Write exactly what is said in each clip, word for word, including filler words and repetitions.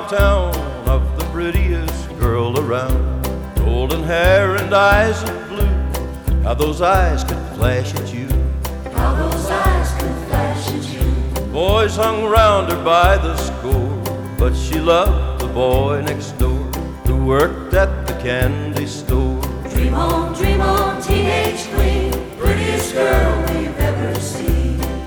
downtown of the prettiest girl around. Golden hair and eyes of blue, how those eyes could flash at you. How those eyes could flash at you. Boys hung round her by the score, but she loved the boy next door who worked at the candy store. Dream on, dream on, teenage queen, prettiest girl we've ever seen.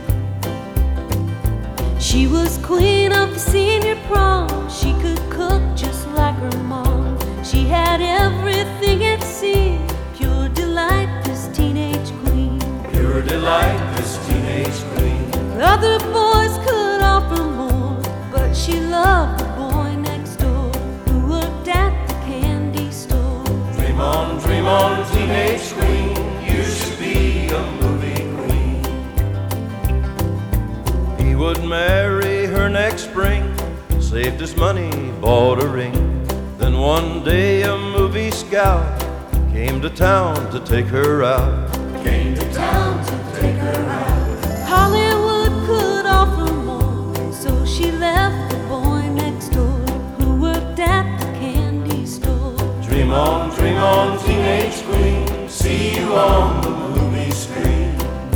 She was queen of the senior prom. She could cook just like her mom. She had everything it seemed. Pure delight, this teenage queen. Pure delight, this teenage queen. Other boys could offer more, but she loved the boy next door who worked at the candy store. Dream on, dream on, teenage queen, you should be a movie queen. He would marry her next spring, saved his money, bought a ring. Then one day a movie scout came to town to take her out. Came to town to take her out. Hollywood could offer more, so she left the boy next door who worked at the candy store. Dream on, dream on, teenage queen, see you on the movie screen.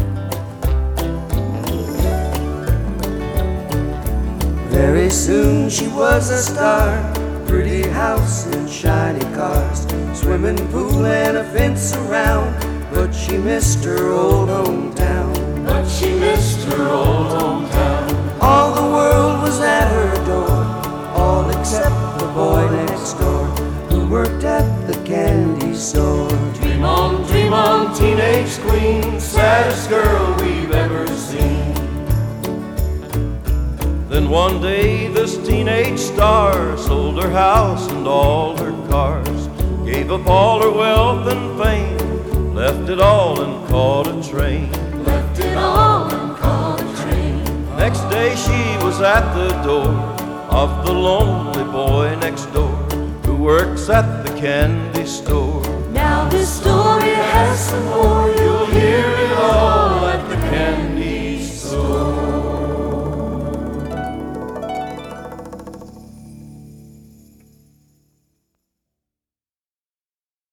Very soon she was a star, pretty house and shiny cars, swimming pool and a fence around, but she missed her old hometown. But she missed her old hometown. All the world was at her door, all except the boy next door who worked at the candy store. Dream on, dream on, teenage queen, saddest girl we've ever seen. Then one day this teenage star sold her house and all her cars, gave up all her wealth and fame, left it all and caught a train. Left it all and caught a train. Next day she was at the door of the lonely boy next door who works at the candy store. Now this story has some more